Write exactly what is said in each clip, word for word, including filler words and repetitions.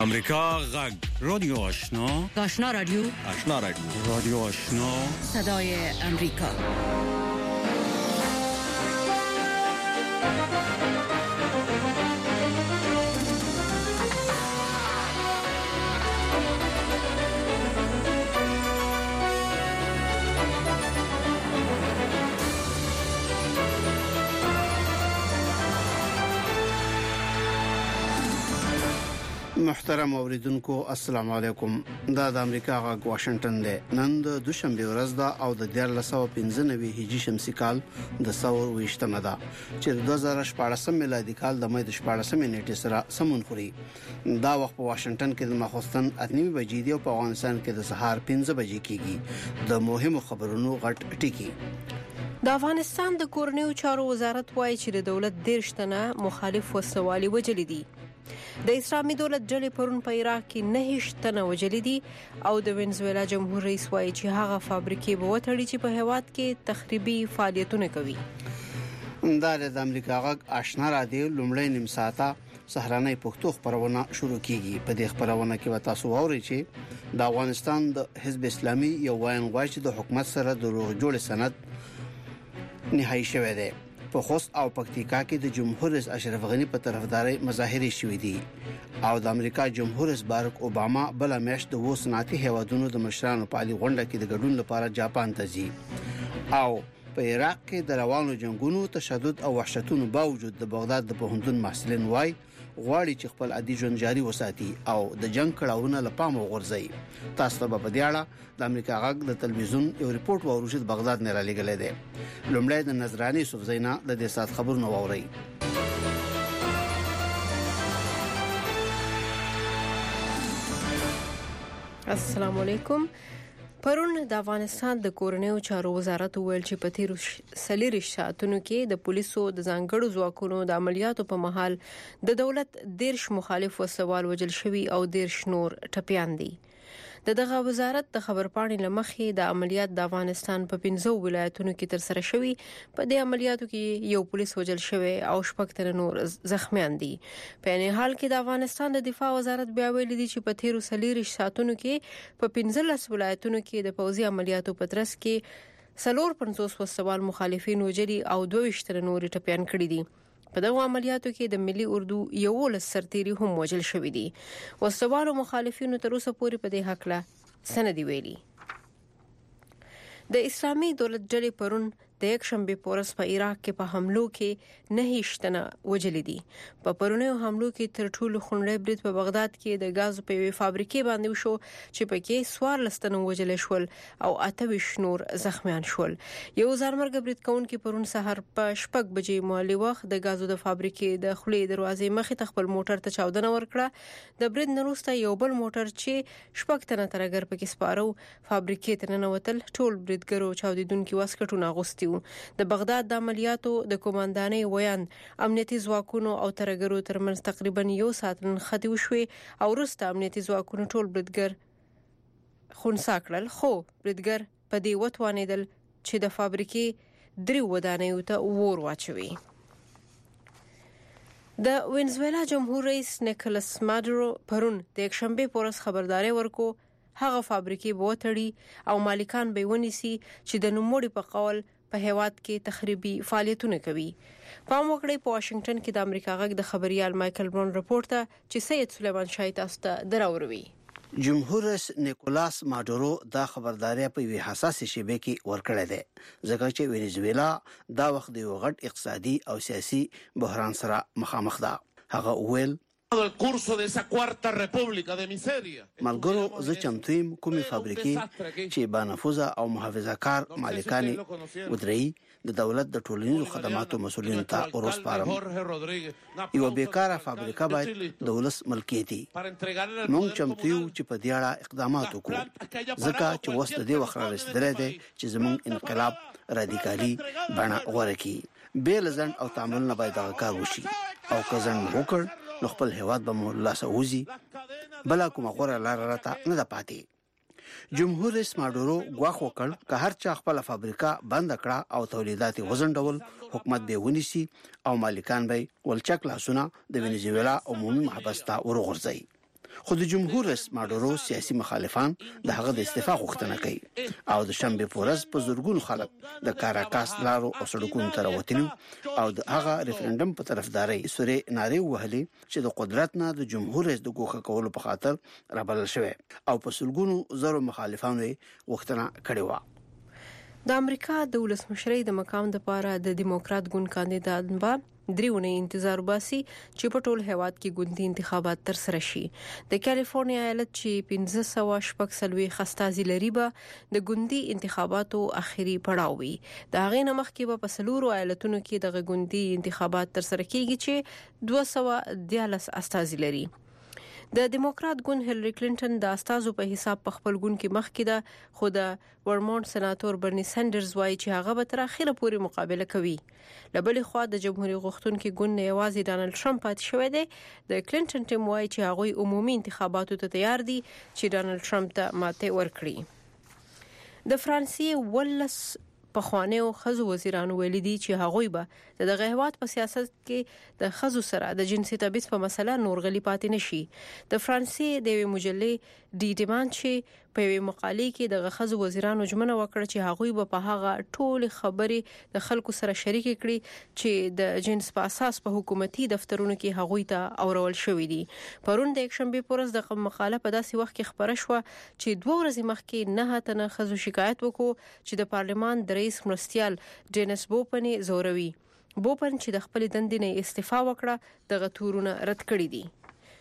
امریکا غږ رادیو آشنا آشنا رادیو آشنا رادیو رادیو آشنا صدای امریکا. محترم اوریدونکو السلام علیکم. دا د امریکا غږ واشنگټن دی. نن د دوشنبه ورځ ده او د دیار لسو پنځه نوي هجری شمسي کال د ثور وشتمه ده چې د دوه زره شپږ میلادي کال د مې د شپږ نیټې سره سمون خوري. دا وخت په واشنگټن کې د ماخوستن اته بجې دی او په افغانستان کې د سهار پنځه بجې کېږي. د مهمو خبرونو غټ ټکی. د افغانستان د کورنیو چارو وزارت وایي چې د دولت دیرشتنه مخالف وسوالي وجلي دي. د اسلامي دولت ډلې پرون په عراق کې نه هشتنه وجلي دي او د وینزویلا جمهور رئیس وایي چې هغه فابریکې به وتړي چې په هیواد کې تخریبي فعالیتونه کوي. دا د امریکا غږ آشنا رادیو لومړی نیم ساعته سهارنۍ پښتو خبرونه شروع کیږي. په دې خبرونه کې به تاسو واورئ چې د افغانستان د حزب اسلامي یو وایي چې د حکومت سره د روغ جوړ سند نهایی شوی دی. په خوست او پکتیکا کې د جمهور رئیس اشرف غنی په طرفداري مظاهرې شوې دي او د امریکا جمهور رئیس بارک اوباما بل میاشت د وو صنعتي هیوادونو د مشرانو په اړه غونډه کې د ګډون لپاره جاپان ته ځي. او په عراق کې د روانو جنگونو تشدد او وحشتونو باوجود د بغداد د پوهنتون محصلین وای غواړي چې خپل عادي ژوند جاري وساتي او د جنگ کړهونه لپاره وغورځي. تاسو ته په دې اړه د امریکا غږ د تلویزیون یو ریپورت وروجه د بغداد نه را لګلې ده. لومړی د نظراني یوسف زینا د دې سات خبرونه ووري. السلام علیکم. پرون د افغانستان د کورنیو چارو وزارت ویل چې په تیر سلیری ساعتونو کې د پولیسو د ځانګړو ځواکونو د عملیاتو په مهال د دولت دیرش مخالف وسوال وجل شوی او دیرش نور ټپیان دي. د دغه وزارت د خبرپاڼې لمخې د عملیات د افغانستان په پنځو ولایتونو کې تر سره شوی. په دې عملیاتو کې یو پولیس وجل شوی او شپږ تر نور زخمیان دي. په نه حال کې د افغانستان د دفاع وزارت بیا ویلي دي چې په تیر سلیری ساعتونو کې په پنځلس ولایتونو کې د پوځي عملیاتو په ترڅ کې څلور پنځوس وسوال مخالفین وجلي او دوه ویشت تر نور ټپیان کړي دي. په دغه عملیاتو کې د ملي اردو یو لس سرتيري هم وجل شوی دي. وسوالو مخالفینو تر اوسه پورې په دې حق له سند ویلي. د اسلامي دولت ډلې پرون د یک شنبه پورس په عراق کې په حملو کې نه هیڅ وجلي دي. په پرونیو حملو کې تر ټولو خونړی برید په بغداد کې د غاز په یوې فابریکې باندې وشو چې پکې سوار لستنه وجل شول او اته ویشت نور زخمیان شول. یو ځانمرګ برید کوونکي پرون سحر په شپږ بجې محلي وخت د غازو د فابریکې د خولې دروازې مخې ته خپل موټر ته چاودنه ورکړه. د برید نه وروسته یو بل موټر چې شپږ تنه ترګر پکې سپارو فابریکې ته ننوتل. ټول بریدګرو چاودیدونکو واسکټونه اغوستي. د بغداد د عملیاتو د کمانډانۍ ویان امنیتي ځواکونو او ترګرو ترمنځ تقریبا یو ساعت نښتې وشوي او وروسته امنیتي ځواکونو ټول بریدګر خونسا کړل. خو بریدګر په دې وتوانېدل چې د فابریکې درې ودانیو ته اور واچوي. د وینزویلا جمهور رئیس نیکولس مادورو پرون د یک شنبه پورس خبرداري ورکو هغه فابریکې به وتړي او مالکان به ونیسي چې د نوموړي په قول په هیواد کې تخریبي فعالیتونه کوي. پام وکړئ په واشنگټن کې د امریکا غږ د خبريال مایکل برون رپورټ ته چې سید سلیمان شاه تاسو ته دراوروي. جمهور رئیس نیکولاس مادورو دا خبرداري په وی حساسه شیبه کې ورکړه ده ځکه چې وینزویلا دا وخت د یو غټ اقتصادي او سیاسي بحران سره مخامخ ده. هغه ویل el curso de esa cuarta república de miseria. ملګرو زه چمتویم کومې فابریکې چې با نفوذه او محافظه کار مالکانی ودري د دولت د ټولنیزو خدماتو مسولین ته ورسپارم. یو بیکاره فابریکه باید د ولس ملکیتي. موږ چمتو چې په دې اړه اقدامات وکړو ځکه چې وسط دې وخت رسیدلې ده چې زموږ انقلاب رادیکالي بڼه غوړه کی. بیل ځن او تعامل نه باید دا کار وشي او کزن وکړ نو خپل هیواد به مو لا سوزي بلا کومه غوړه لار راته نه ده پاتې. جمهور رئیس مادورو غواخ وکړ که هر چا خپل فابریکه بند کړه او تولیدات وزنډول حکومت به ونیسي او مالکان به ولچک لاسونه د وینزویلا عمومي محبس ته ورغورځي. خو د جمهور رئیس ماډورو سیاسي مخالفان د هغه د استعفا غوښتنه کوي او د شنبه پورز په زورګونو خلک د کاراکاس لارو او سړکونو تر وتلو او د هغه ریفرندم په طرفداري سورې نارې وهلي چې د قدرت نه د جمهور رئیس د ګوښه کولو په خاطر رابلل شوی او په سلګونو زرو مخالفانو غوښتنه کړې و. د امریکا د ولسمشرۍ د مقام لپاره د دیموکرات ګوند کاندیدان به دریونه انتظار باسي چې په ټول هیواد کې ګوندي انتخابات تر سره شي. د کالیفورنیا ایالت چې پنځه سوه شپږ څلوېښت استازي لري به د ګوندي انتخاباتو اخري پړاو وي. د هغې نه مخکې به په څلورو ایالتونو کې د ګوندي انتخابات تر سره کیږي چې دوه سوه دیارلس استازي لري. د دیموکرات ګوند هیلری کلینټن د استازو په حساب په خپل ګوند کې مخکې ده، خو د ورمونټ سناتور برني سندرز وایي چې هغه به تر اخره پورې مقابله کوي. له بلې خوا د جمهوریت غوښتونکو ګوند نه یوازې ډانلډ ټرمپ پاتې شوی دی. د کلینټن ټیم وایي چې هغه عمومي انتخاباتو ته تیار دي چې ډانلډ ټرمپ ته ماته ورکړي. د فرانسې ولس په خوانیو خزو وزیرانو ویلي دي چې هغوی به د غهوات په سیاست کې د خزو سره د جنسي تبعیض په مسله نور غلي پاتې نشي. د فرانسې د مجلې ډي ډیمان چې په یوه مقالې کې د خزو وزیرانو ژمنه وکړه چې هغوی به په هغه ټول خبرې د خلکو سره شریک کړي چې د جنس په اساس په حکومتي دفترونو کې هغوی ته اورول شوې دي. پرون د یکشنبه پورز د مقاله په داسې وخت کې خبره شوه چې دوه ورځې مخکې نه تنه خزو شکایت وکړو چې د پارلمان د رئیس مرستیال ډینس بوپن زوروي. بوپن چې د خپل دندې نه استعفا وکړه د غتورونه رد کړی دي.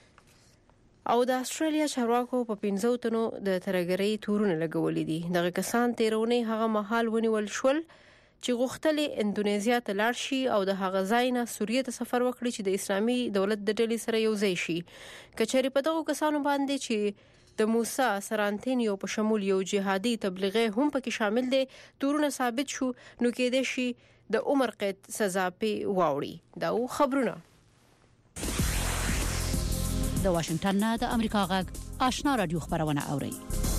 او د استرالیا چارواکو په پنځو تنو د ترګرۍ تورونه لګولې دي. دغه کسان تیرونی هغه مهال ونیول شول چې غوښتل اندونیزیا ته لاړ شي او د هغه ځای نه سوریه ته سفر وکړي چې د اسلامي دولت د ډلې سره یو ځای شي. کچېری په دغه کسانو باندې چې د موسی سرانتینیو په شمول یو جهادي تبلیغي هم پکې شامل دي تورونه ثابت شو نو کې د شي د عمر قید سزا په واوړي. دا خبرونه د واشنگټن نه د امریکا غږ آشنا رادیو خبرونه اوري.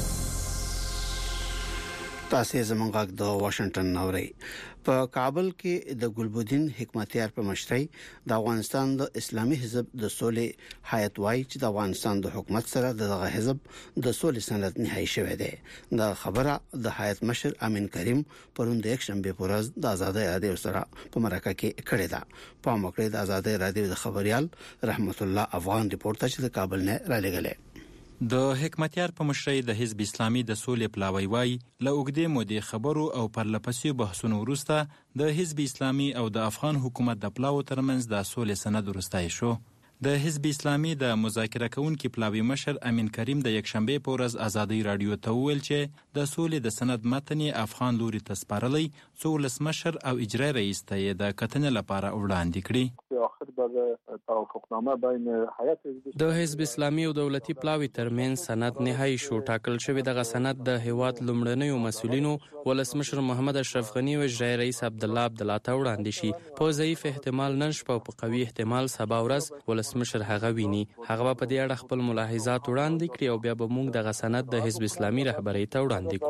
تاسو زمونږ غږ د واشنگټن اوري. په کابل کې د ګلبدین حکمتیار په مشرۍ د افغانستان د اسلامي حزب د سولې حیات وای چې د افغانستان د حکومت سره دغه حزب د سولې سند نهایی شوی دی. دا خبره د حیات مشر امین کریم پرون د یکشنبه په ورځ د آزادۍ رادیو سره په مرکه کې کړې ده. په موقع د آزادۍ رادیو د خبريال رحمت الله افغان ریپورټ چې د کابل نه را لګلې. د حکمتیار په مشرۍ د حزب اسلامي د سولې پلاوی وای له اوږدې مودې خبرو او پرلپسې بحثونو وروسته د حزب اسلامي او د افغان حکومت د پلاو ترمنځ د سولې سند ورستای شو. د حزب اسلامي د مذاکره کوونکي پلاوی مشر امین کریم د یکشنبه په ورځ آزادۍ رادیو ته وویل چې د سولې د سند متن افغان لوري ته سپارلی څو ولسمشر او اجرایي رئیس ته د کتنې لپاره وړاندې کړي. آخر به توافقنامه بین حیات د حزب اسلامي او دولتي پلاوی ترمن سند نهایی شو. ټاکل شوی دغه سند د هیواد لومړنیو مسولینو ولسمشر محمد اشرف غنی او اجرایي رئیس عبد الله عبدالله ته وړاندې شي. په ضعیف احتمال نن شپه او په قوي احتمال سبا ورځ ولسمشر هغه ویني. هغه په دې اړه خپل ملاحظات وړاندې کړي او بیا به موږ دغه سند د حزب اسلامي رهبرۍ ته وړاندې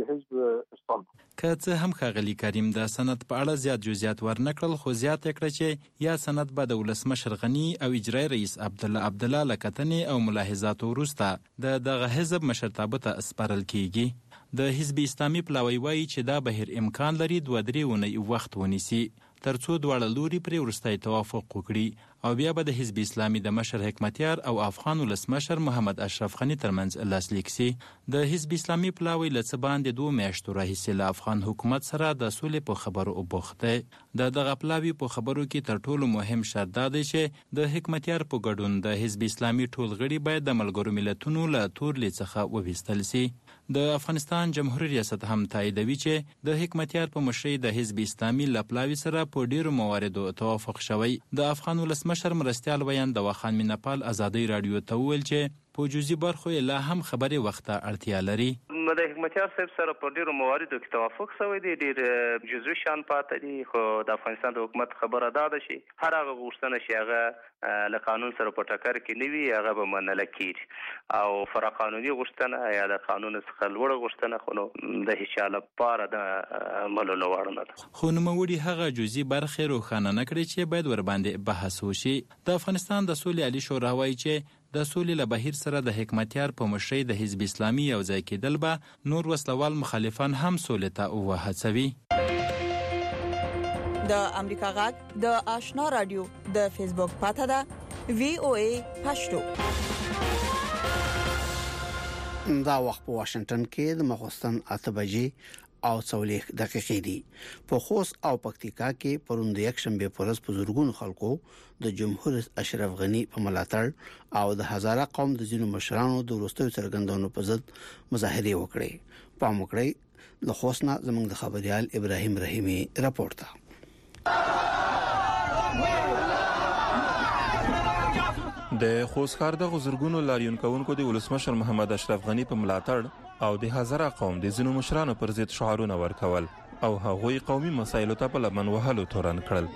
کړو. که څه هم ښاغلي کریم د سند په اړه زیات جزئیات ورنکړل، خو زیات کړه چې یا سند به د ولسمشر غنی او اجرایي رئیس عبد الله عبدالله لکتنې او ملاحظاتو وروسته د دغه حزب مشرتابه ته سپارل کیږي. د حزب اسلامي پلاوی وایي چې دا بهر امکان لري دوه درې ونې وخت ونیسي ترڅو دواړه لوري پرې وروستی توافق وکړي او بیا به د حزب اسلامي د مشر حکمتیار او افغان ولسمشر محمد اشرف غنی ترمنځ لاسلیک سي. د حزب اسلامي پلاوی له څه باندې دوه میاشتو راهیسې له افغان حکومت سره د سولې په خبرو وبوخت دی. د دغه پلاوی په خبرو کې تر ټولو مهم شرط دا دی چې د حکمتیار په ګډون د حزب اسلامي ټول غړي باید د ملګرو ملتونو له تورلې څخه وویستل سي. د افغانستان جمهوریت ریاست هم تاییدوي چې د حکمتیار په مشرۍ د حزب اسلامي له پلاوي سره په ډیرو مواردو توافق شوی. د افغان ولسمشر مرستیال ویان د واخان میناپال آزادۍ رادیو ته وویل چې په جزئی برخو لا هم خبرې وخته اړتیا لري. د حکمتیار صاحب سره په ډیرو مواردو کې توافق شوی دی، ډیر جزئی شان پاتې دي، خو د افغانستان د حکومت خبره دا ده چې هر هغه غوښتنه چې هغه له قانون سره په ټکر کې نه وي هغه به منل کېږي او فرا قانوني غوښتنه یا د قانون څخه لوړه غوښتنه خو نو د هیڅ چا لپاره د منلو وړ نه ده. خو نوموړي هغه جزئی برخې روښانه نه کړې چې باید ورباندې بحث وشي. د افغانستان د سولې عالی شورا وایي چې د سولې له بهیر سره د حکمتیار په مشرۍ د حزب اسلامي یو ځای کېدل به نور وسلوال مخالفان هم سولې ته وهڅوي. د امریکا غږ د آشنا رادیو د فیسبوک پاته ده وی او ای پښتو. دا وخت په واشنگټن کې د مخستان اته بجې او څولېخ دقیقې دي. په خوست او پکتیکا کې پروند یک شنبه پرز په زورګونو خلکو د جمهور رئیس اشرف غنی په ملاتړ او د هزاره قوم د ځینو مشرانو د وروستیو څرګندونو په ضد مظاهره وکړې. په موکړې له خوست نه زموږ د خبريال ابراهيم رحیمي راپورټ ده. د خوستخار د غزرګونو لاریون کونکو د ولسمشر محمد اشرف غنی په ملاتړ او د هزاره قوم د ځینو مشرانو پر ضد شعارونه ورکول او هغوی قومي مسایلو ته په لمن وهلو تورن کړل.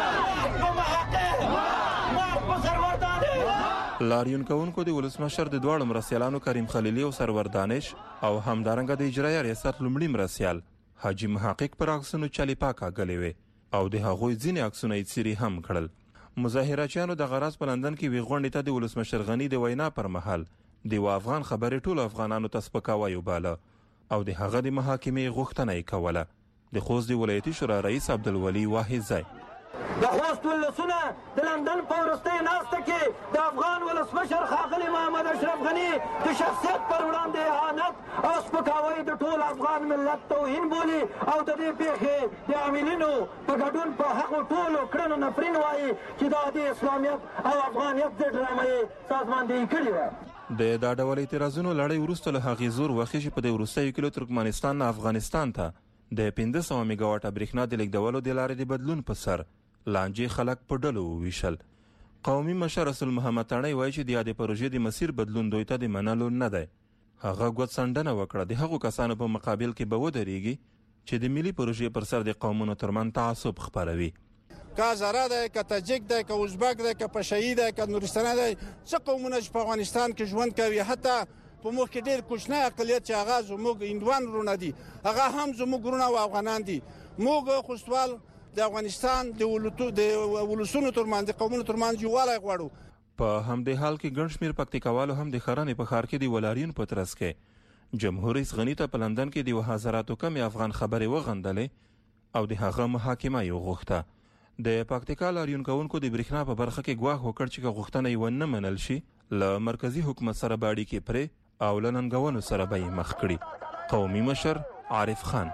لاریون کونکو د ولسمشر د دواړو مرسیالانو کریم خلیلی او سرور دانش او همدارنګه د اجرایي ریاست لومړي مرسیال حاجی محقق پر عکسونو چالي پاکه غلې وي او د هغوی ځینې عکسونه یې سری هم کړل. مظاهرچیانو د غرض په لندن کې وی غونډې ته د ولسمشر غنی د وینا پر مهال د افغان خبرې ټول افغانانو ته سپکاوی وباله او د هغه د محاکمې غوښتنه یې کوله. د خوست د ولایتي شورا رئیس عبدالولي واحد ځای د خوست ولسونه د لندن په وروستۍ ناسته کې د افغان ولسمشر ښاغلي محمد اشرف غني د شخصیت پر وړاندې اهانت او سپکاوی د ټول افغان ملت توهین بولي او د دې پیښې د عاملینو په ګډون په هغو ټولو کړنو نفرین وایي چې دا د اسلامیت او افغانیت ضد ډرامه یې سازماندهي کړې وه. د دا ډول اعتراضونو لړۍ وروسته له هغې زور واخیستل چې په دې وروستیو کلو ترکمنستان نه افغانستان ته د پنځه سوه میگا واټه برېښنا د لیږدولو د لارې د بدلون په سر لانجې خلک په ډلو وویشل. قومي مشر رسول محمد تڼۍ وایي چې د یادې پروژې د مسیر بدلون دوی ته د منلو نه دی. هغه ګوتڅنډنه وکړه د هغو کسانو په مقابل کې به ودرېږي چې د ملي پروژې پر سر د قومونو ترمن تعصب خپروي. که هزاره دی، که تاجک دی، که ازبک دی، که پشهیي دی، که نورستاني دی، څه قومونه چې په افغانستان کې ژوند کوي، حتی په موږ کې ډېر کوچنی اقلیت چې هغه زموږ هندوان وروڼه دي، هغه هم زموږ وروڼه او افغانان دي. موږ خوستوال د افغانستان د ولسونو ترمنځ د قومونو ترمنځ یووالی غواړو. په همدې حال کې ګڼ شمېر پکتیکاوالو هم د ښرنې په ښار کې د ولاریون په ترڅ کې جمهور رئیس غني ته په لندن کې د هزاراتو کمې افغان خبرې وغندلې او د هغه محاکمه یې وغوښته. د پکتیکا لاریون کوونکو د برېښنا په برخه کې ګواښ وکړ چې که غوښتنه یې ونه منل شي له مرکزي حکومت سره به اړیکې پرې او له ننګونو سره به یې مخ کړي. قومي مشر عارف خان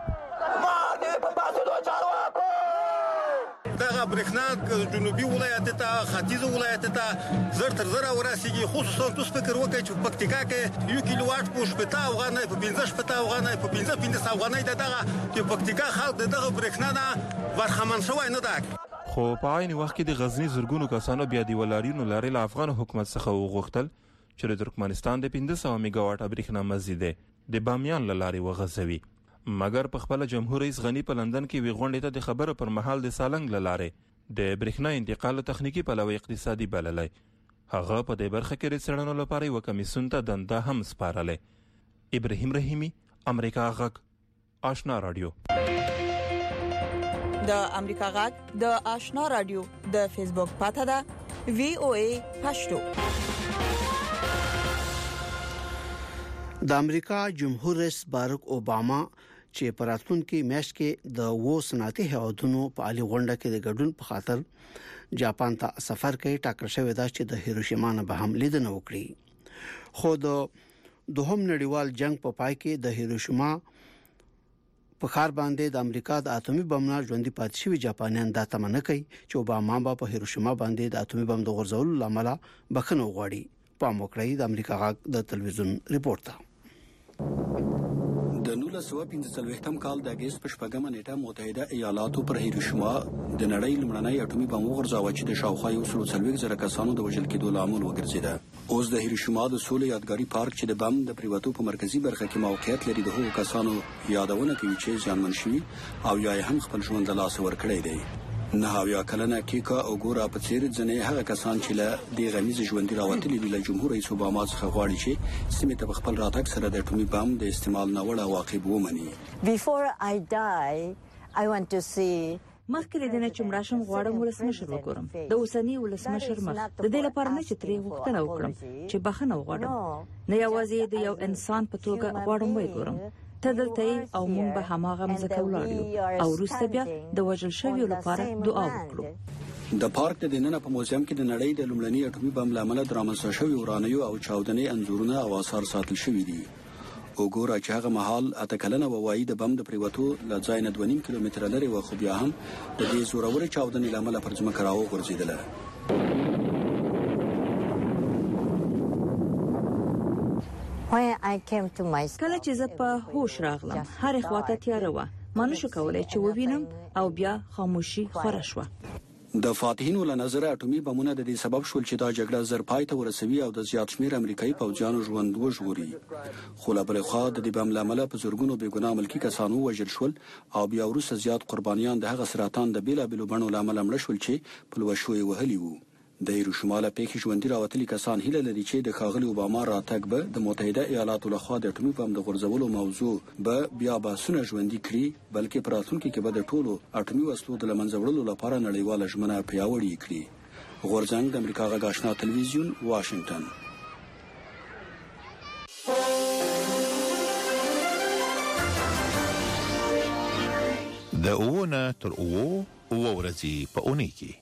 دغه برېښنا جنوبي ولایت ته ختیځ ولایت ته زر تر زره ورسیږي. خصوصا تاسو فکر وکړئ چې په پکتیکا کې یو کیلو واټ په شپږ افغانۍ په پنځه شپږ افغانۍ په پنځه پنځه افغانۍ د دغه چې پکتیکا خلک د دغه برېښنا نه برخمن شوی نه ده. خو په عین وخت کې د غزنی زرګونو کسانو بیا د ولاریونو لارې له افغان حکومت څخه وغوښتل چې د ترکمنستان د پنځه سوه میگا واټه برېښنا مزید د بامیان له لارې وغځوي. مګر په خپل جمهور رئیس غنی په لندن کې وی غونډې ته د خبرو پر مهال د سالنګ له لارې د برېښنا انتقال تخنیکی پلوه اقتصادي بللی. هغه په دې برخه کې د څېړنو لپاره یو کمیسیون ته دنده هم سپارلې. ابراهیم رحیمي، امریکا غږ، آشنا رادیو. د امریکا غږ د آشنا رادیو د فیسبوک پاته ده وی او ای پښتو. د امریکا جمهور رئیس باراک اوباما چې په راتلونکي میاشت کې د وو صنعتي هیوادونو په عالی غونډه کې د ګډون په خاطر جاپان ته سفر کوي. ټاکل شوی دا چې د هیروشیما نه به هم لیدنه وکړي. خو د دوهم نړیوال جنگ په پای کې د هیروشیما په ښار باندې د امریکا د اتومي بم نه ژوندۍ پاتې شوي جاپانیان دا تمه کوي چې اوباما به په هیروشیما باندې د اتومي بم د غورځولو لامل بخښنه وغواړي. په موکړی د امریکا غږ د تلویزیون ریپورت ده. د نولس سوه پنځه څلوېښتم کال د اګست په شپږمه نیټه متحده ایالاتو پر هیروشیما د نړۍ لومړنی اټومي بم وغورځاوه چې د شاوخوا یو سل څلوېښت زره کسانو د وژل کېدو لامل وګرځېده. اوس د هیروشیما د سولې یادګاري پارک چې د بم د پریوتو په مرکزی برخه کې موقعیت لري د هغو کسانو یادونه کوي چې زیانمن شوي او یا هم خپل ژوند له لاسه ورکړی دی. نه اویا کلنه کیکا او ګورا په څیر ځنې هغه کسان چې له دې غمیز ژوندۍ راوتلي دي له جمهور رئیس اوباما څخه غواړي چې سیمې ته خپل راتګ سره د اټومي بم د استعمال نه وړ عواقب ومني. Before I die, I want to see مخکې د نه چمړاشم غواړم ولسمشر وګورم د اوسنی ولسمشر مخ د دې لپاره نه چې ترې وختنه وکړم چې بخنه وغواړم نه یوازې د یو انسان په توګه غواړم وګورم ته دلته او مونږ به هماغه مزه ولاړو او وروسته بیا د وژل شویو لپاره دعا وکړو. د پارک د دننه په موزیم کې د نړۍ د لومړني اټومي بم لامل درامنځته شوی ورانیو او چاودنې انځورونه او آثار ساتل شوی دي. وګوره چې هغه مهال اته کلنه وایي د بم د پریوتو ل ځای نه دوه نیم کیلومتره لري و خو بیا هم د دې زورور چاودنې لامل پر ځمکه راو غورځیدله. کله چې زه په هوش راغلم هر خواته تیاره و ما نشو کولای چې ووینم او بیا خاموشي خوره شوه. د فاتحینو له نظر اټومي بمونه د دې سبب شول چې دا جګړه زر پای ته ورسوي او د زیات شمیر امریکایي پوځیانو ژوند وژغوري. خو له بلې خوا د دې بم لامل په زورګونو بېګناه ملکي کسانو وژل شول او بیا وروسته زیات قربانیان د هغه سرطان د بیلابېلو بڼو لامل مړه شول چې په لوشو یې وهلي وو. د هیروشیما پیښې ژوندي راوتلي کسان هیله لري چې د ښاغلي اوباما راتګ به د متحده ایالاتو لخوا د اټومي بم د غورځولو موضوع به بیا بحثونه ژوندي کړي بلکې په راتلونکي کې به د ټولو اټومي وسلو د له منځه وړلو لپاره نړیواله ژمنه پیاوړې کړي. غورځنګ د امریکا غږ آشنا تلویزیون واشنگټن. د اوونه تر اوو اوو ورځې په اونۍ کې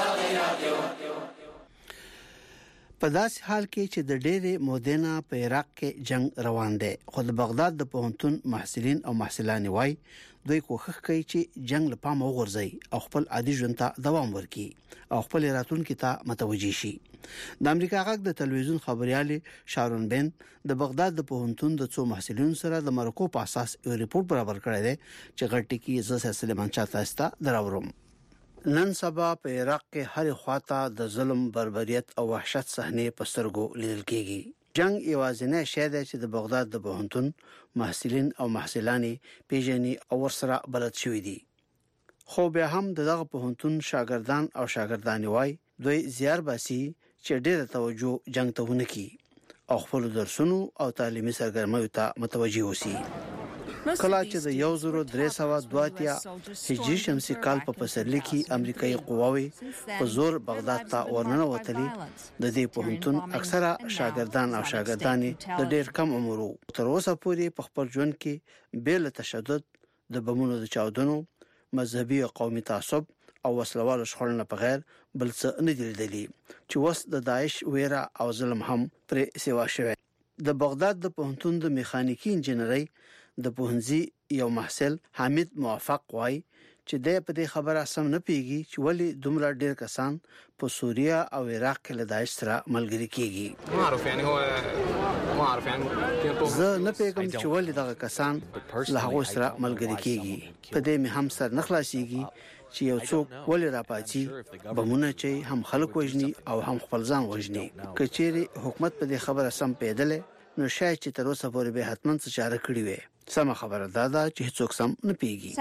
په داسې حال کې چې د ډېرې مودې په عراق کې جنگ روان دی خو د بغداد د پوهنتون محصلین او محصلانې وای دوی کوښښ کوي چې جنگ له پامه وغورځي او خپل عادي ژوند ته دوام ورکړي او خپل راتلونکي ته متوجي شي. د امریکا غږ د تلویزیون خبريالي شارون بین د بغداد د پوهنتون د څو محصلینو سره د مرکو په اساس یو ریپورت برابر کړی دی چې غټي کې زه سلیمان چاته استا دراورم. نن سبا په عراق کې هر خواته د ظلم، بربریت او وحشت صحنې په سترګو لیدل کېږي. جنگ یوازینی شی دی چې د بغداد د پوهنتون محصلین او محصلانې پیژني او ورسره بلد شوي دي. خو بیا هم دغه پوهنتون شاګردان او شاګردانې وای دوی زیار باسي چې ډېر توجه جنگ ته ونه کړي او خپل درسونو او تعلیمي سرګرمیو ته متوجي وسی. کله چې د یو زرو درې سوه دوه اتیا هجري شمسي کال په پسرلي کې امریکایي قواوې په زور بغداد ته ورننوتلې د دې پوهنتون اکثره شاګردان او شاګردانې د ډېر کم عمر وو. تر اوسه پورې په خپل ژوند کې بېل تشدد، د بمونو د چاودنو، مذهبي او قومي تعصب او وسلوالو شخړو په غیر بل څه نه دی لیدلی چې وس د داعش ویرا او ظلم هم پر سیوا شوی. د بغداد د پوهنتون د میخانیکي انجنیري د پوهنځي یو محصل حامد موافق وای چې د په دې خبره سم نه پیږي چې ولی دومره ډیر کسان په سوریه او عراق کې له داعش سره ملګری کیږي. ما اعرف يعني هو ما اعرف يعني زه نه پیږم چې ولی دغه کسان له هغه سره ملګری کیږي. په دې مې هم سر نه خلاصيږي چې یو څوک ولی را پاتې بمونه چې هم خلک وژني او هم خپل ځان وژني. کچېری حکومت په دې خبره سم پیدله نو شاید چې تر اوسه پورې به حتمن څه چاره کړی وي. سم خبره ده دا چې هیڅوک سم نه پیږي.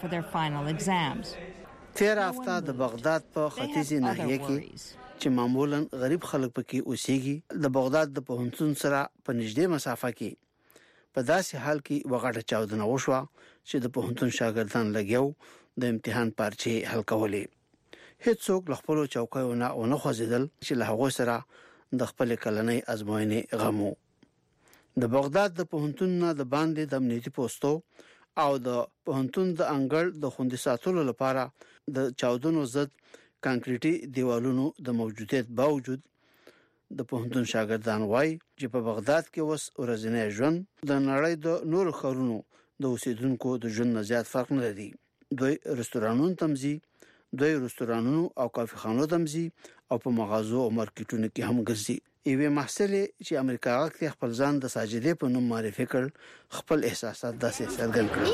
تیر هفته د بغداد په ختیځي ناحیه کې چې معمولا غریب خلک پکې اوسېږي د بغداد د پوهنتون سره په نږدې مسافه کې په داسې حال کې وغړه چاودنه وشوه چې د پوهنتون شاګردان لګیو د امتحان پارچې حل کولې. هیڅوک له خپل چوکیونه او نه خوځیدل چې له هغه سره د خپل کلنۍ ازموینې غمو. د بغداد د پوهنتون نه د باندې د امنیتي پوسټو او د پوهنتون د انګړ د خوندي ساتلو لپاره د چاودنو ضد کانکریټي دیوالونو د موجودیت باوجود د پوهنتون شاګردان وای چې په بغداد کې اوس ورځنی ژوند د نړۍ د نورو ښارونو د اوسیدونکو د ژوند نه زیات فرق نه لري. دوی رستورانونو تمزي، دوی رستورانونو او کافيخانو تمزي او په مغازو او مارکیټونو کې هم ګرځي. ایوه محصل چې امریکا کې خپل ځان د ساجدې په نوم معرفي کړ خپل احساسات داسې څرګند کړل.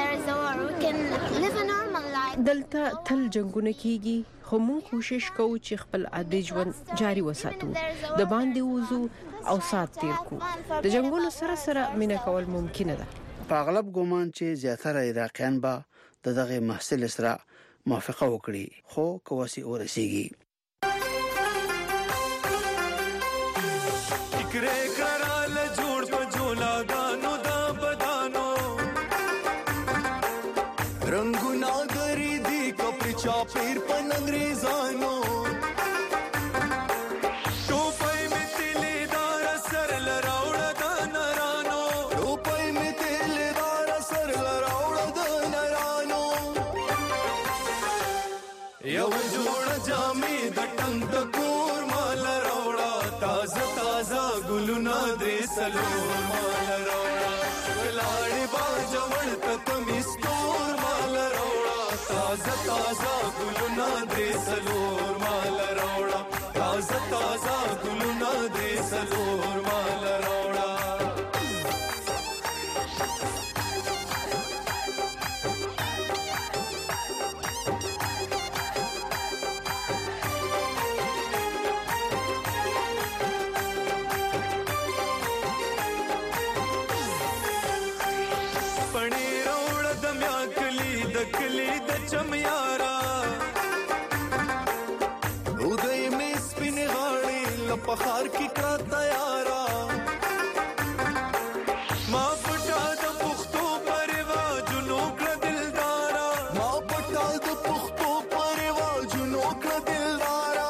دلته تل جنگونه کیږي خو موږ کوشش کوو چې خپل عادي ژوند جاري وساتو، د باندې وځو او سات تیر کو. د جنگونو سره سره مینا کول ممکن ده. په اغلب ګومان چې زیاتره عراقیان به دغه محصل سره موافقه وکړي خو کواسي ورسیږي. فکرې کړل جوړ په جولا دانو دا بدانو رنگونه غری دی کپړې چاپیر پن انګریزانو ټوپۍ می تیلې دار سر لراوړه د نرانو ټوپۍ می تیلې دار سر لراوړه د نرانو یو جوړ جامې د ټنګ ټکور مال راوړه تازه تازه ګلونه دې سلور مال راوړه ولاړې باجوړ ته کمیستور مال راوړه تازه تازه ګلونه دې سلور مال راوړه تازه تازه ګلونه دې سلور مال راوړه کلی د چمیارا اودای می سپین غاړي لپخار کی کا تیارا ما پټا د پختو پروا جنو کړه دلدارا ما پټا د پختو پروا جنو کړه دلدارا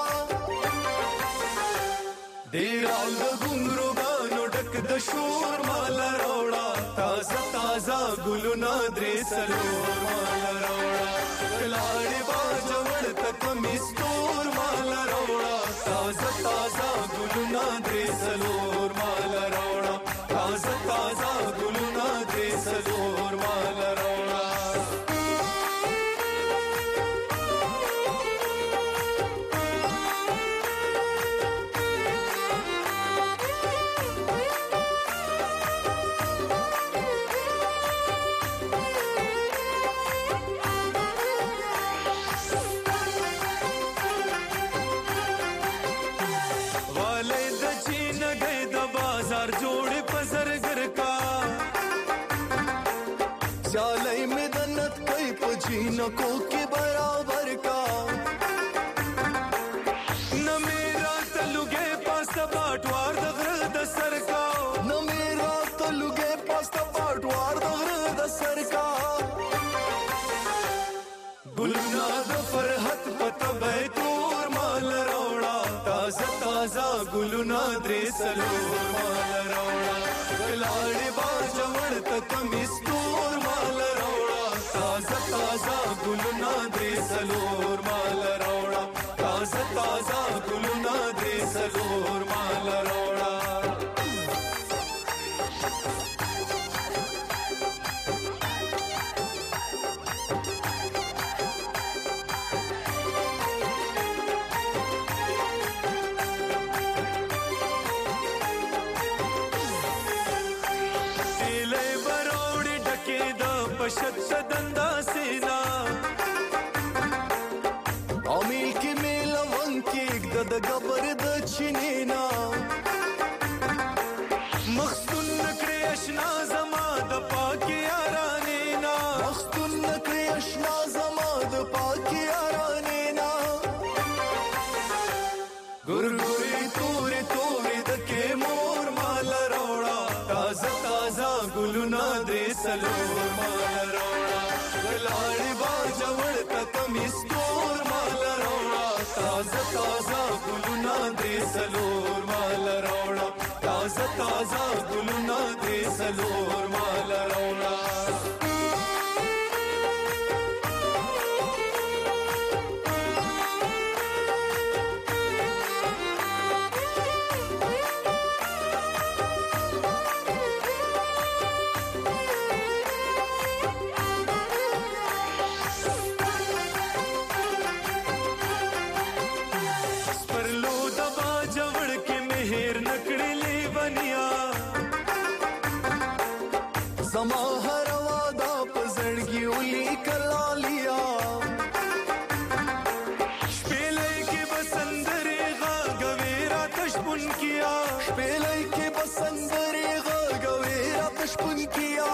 ډیرال د ګونګرو غانو ډک د شور مال راوړه تازه تازه ګلونه درې سلور مال راوړه لاړې باجوړ ته کمیستور مال راوړه تازه تازه ګلونه درې سلور مال راوړه تازه تازه ګلونه درې سلور مال راوړه جوړ پزرګر کا چالای مدنت کوي پجینو کو کې برابر کا न मेरा तलुगे पास्ता बाटवार د غره د سر کا न मेरा तलुगे पास्ता बाटवार د غره د سر کا ګلنا د فرحت پته بیتور مال راوړه تازه تازه ګلنا درې سلور مال راوړه لاړې باجوړ ته کمیستور مال راوړه تازه تازه ګلنا درې سلور مال راوړه تازه تازه ګلنا درې سلور مال راوړه پشت دندا سینا امیل کی میلون کی د غبر د چینینا مخستون نکړې اشنا زما د پاکي یارانینا مخستون نکړې اشنا زما د پاکي یارانینا ګورګوري تورې تورې د کې مور مال راوړه تازه تازه ګلونه دې سلور مال راوړه لاړې باجوړ ته کمیستور مال راوړه تازه تازه ګلونه دې سلور مال راوړه تازه تازه ګلونه دې سلور مال راوړه زما هر وادا پزړګي ولي کلالیا شپېلې کې بسندرې غاغوي را تشپن کیا شپېلې کې بسندرې غاغوي را تشپن کیا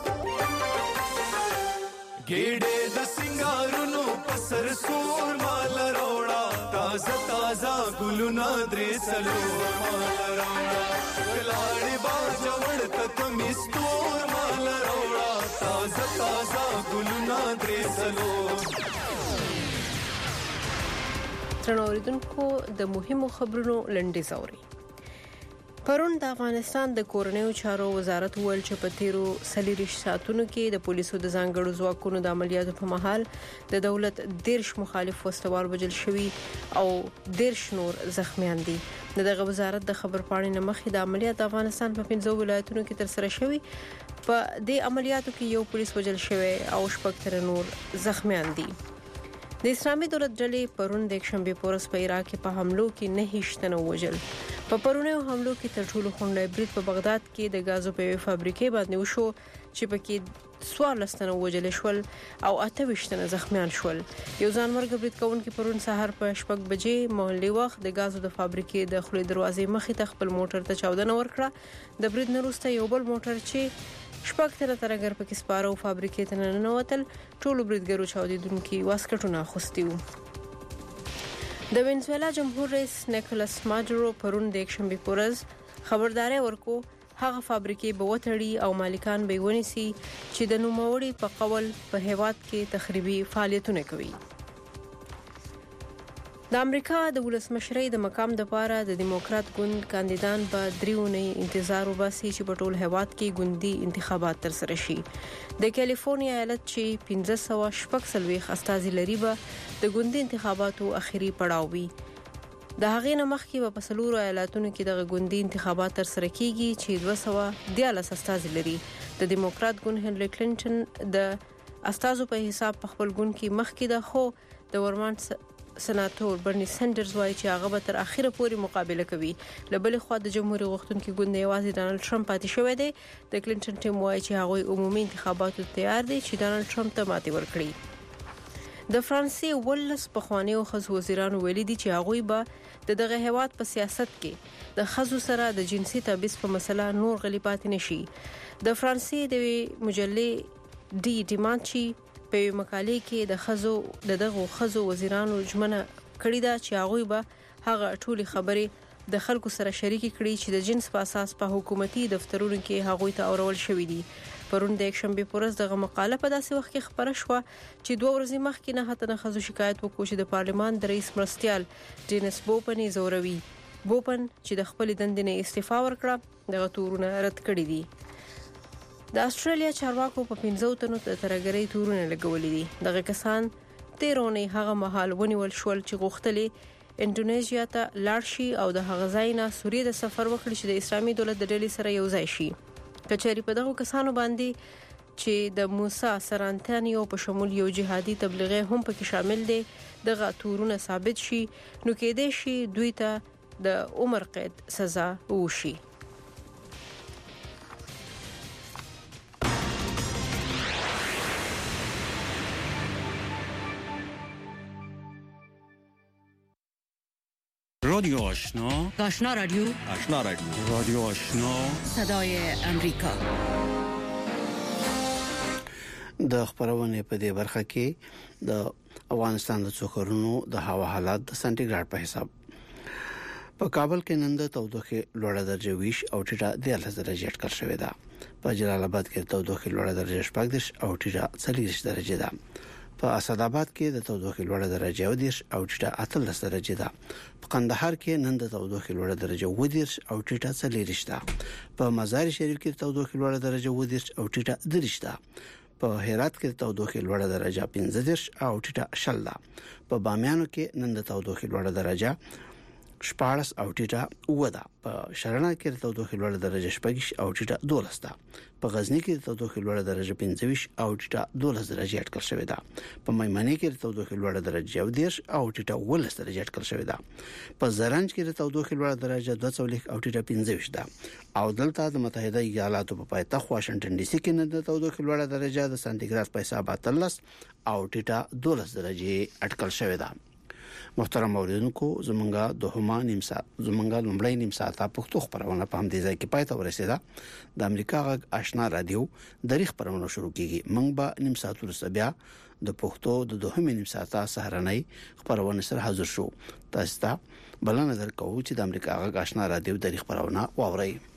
ګېډې د سنگارونو پسر سور مال راوړه تازه تازه ګلونه درې سلور مال راوړه لاړې باجوړ ته کمیستور مال راوړه تازه تازه ګلونه درې سلور ترنوریدونکو د مهمو خبرونو لنډیز اوري. پرون د افغانستان د کورنیو چارو وزارت ویل چې په تیرو سلیریش ساعتونو کې د پولیسو د ځانګړو ځواکونو د عملیاتو په مهال د دولت دیرش مخالف وسوال وجل شوی او دیرش نور زخمیان دي. دغه وزارت د خبر پاڼې نه مخې د عملیات د افغانستان په پنځو ولایتونو کې تر سره شوی. په دې عملیاتو کې یو پولیس وجل شوی او شپږ تر نور زخمیان دي. د اسلامي دولت ډلې پرون د یکشنبه پورس په عراق کې په حملو کې نه هیڅ وژل. په پرونیو حملو کې تر ټولو خونډه برید په بغداد کې د غازو په فابریکې باندې وشو چې پکې څوار لستنه وژل شول او اته وشتنه زخمیان شول. یو ځانمرګ برید کوونکي پرون سحر په شپږ بجې محلي وخت د غازو د فابریکې د خولي دروازې مخې ته خپل موټر ته چاودنه ورکړه. د برید نه وروسته یو بل موټر چې شپږ تر ترګر پکې سپارو فابریکې ته نه نوتل ټولو بریدګرو چاودیدونکو واسکټونه خوستي وو. د وینزویلا جمهور رئیس نیکولاس ماډورو پرون د یکشنبه پورز خبرداري ورکو هغه فابریکې به وټړي او مالکان به ونیسي چې د نوموړي په قول په هیواد کې تخریبي فعالیتونه کوي. د امریکا د ولسمشرۍ د مقام د پاره د دیموکرات ګوند کاندیدان به دریونی انتظار وباسي چې په ټول هیواد کې ګوندي انتخابات تر سره شي. د کالیفورنیا ایالت چې پنځه سوه شپږ څلوېښت استازي لري به د ګوندي انتخاباتو اخیری پړاو وي. د هغې نه مخکې په سلورو ایالتونو کې د ګوندي انتخابات تر سره کیږي چې دوه سوه دیارلس استازي لري. د دیموکرات ګوند هنري کلینټن د استازو په حساب په خپل ګوند کې مخکې ده، خو د ورمانټ سناتور برني سندرز وايي چې هغه به تر اخیره پورې مقابله کوي. لبل خو د جمهوریت غوښتونکو ګوند یوازې ډانلډ ټرمپ پاتې شوی دی. د کلینټن ټیم وايي چې هغه عمومي انتخاباتو تیار دي چې ډانلډ ټرمپ ته ماتې ورکړي. د فرانسې ولس پخوانیو خزو وزیرانو ویلي دي چې هغه به د دغه هیواد په سیاست کې د خزو سره د جنسي تبعیض په مسله نور غلی پاتې نشي. د فرانسې د مجلې ډي ډیمانچي په مقاله کې د خزو د دغه خزو وزیرانو جمنه کړی دا چې هغه به هغه ټولي خبرې د خلکو سره شریک کړي چې د جنس په اساس په حکومتي دفترونو کې هغه ته اورول شوې دي. پرون د یکشنبه پورز دغه مقاله په داسې وخت کې خبره شوه چې دوه ورځې مخکې نه هته خزو شکایت وکړ چې د پارلمان د رئیس مرستيال ډینس بوپن زوروي بوپن چې د خپل دندې نه استعفا ورکړه دغه تورونه رد کړی دي. د استرالیا چارواکو په پنځو تنو د ترګرۍ تورونه لګولې دي. دغه کسان تیرونه هغه مهال ونیول شول چې غوښتلې انډونیزیا ته لاړ شي او د هغه ځای نه سوریه د سفر وکړي چې د اسلامي دولت د ډلې سره یو ځای شي. کچېری په دغه کسانو باندې چې د موسی سرانتانیو په شمول یو جهادي تبلیغي هم پکې شامل دي دغه تورونه ثابت شي نو کېدې شي دوی ته د عمر قید سزا وشي. رادیو آشنا آشنا رادیو آشنا رادیو رادیو آشنا صدای امریکا. د خبرونه په دې برخه کې د افغانستان د څوکرونو د هوا حالات د سنټیګریډ په حساب په کابل کې نن د تودوخه لوړه درجه ویش او ټیټه د اتلس درجه اټکل شوې ده. په جلال آباد کې تودوخه لوړه درجه شپږ او ټیټه څلور درجه ده. په اسداباد کې د تودوخه لوړه درجه ودیش او ټیټه اتلس درجه ده. په قندهار کې نن د تودوخه لوړه درجه ودیش او ټیټه څلور ده. په مزار شریف کې تودوخه لوړه درجه ودیش او ټیټه درش ده. په هرات کې تودوخه لوړه درجه پنځه او ټیټه شل ده. په بامیانو کې نن د تودوخه لوړه درجه شپاړس او ټیټه و ده. په شرنه کې تودوخه لوړه درجه شپږ او ټیټه دولس ده. په غزنی کې تودوخه لوړه درجه پنځه او ټیټه دولس درجه اټکل شوې ده. په میمنې کې تودوخه لوړه درجه یودیش او ټیټه ولس درجه اټکل شوې ده. په زرنج کې تودوخه لوړه درجه دوه څلوېښت او ټیټه پنځه ده. او دلته د متحده ایالاتو په پایتخت واشنگټن ډي سي کې نه د تودوخه لوړه درجه د سانتیګریډ په حساب اتلس او ټیټه دولس درجه اټکل شوې ده. محترم اوریدونکو زمونږه د هما نیم ساعت زمونږه لومړی نیم ساعت پښتو خبرونه په همدې ځای کې پای ته ورسېده. د امریکا غږ آشنا رادیو د ریښ خبرونه شروع کیږي. موږ به نیم ساعت وروسته بیا د پښتو د دوهمې نیم ساعت سهارنۍ خبرونه سره حاضر شو. تاسو ته بلنه درکوم چې د امریکا غږ آشنا رادیو د ریښ خبرونه واورئ.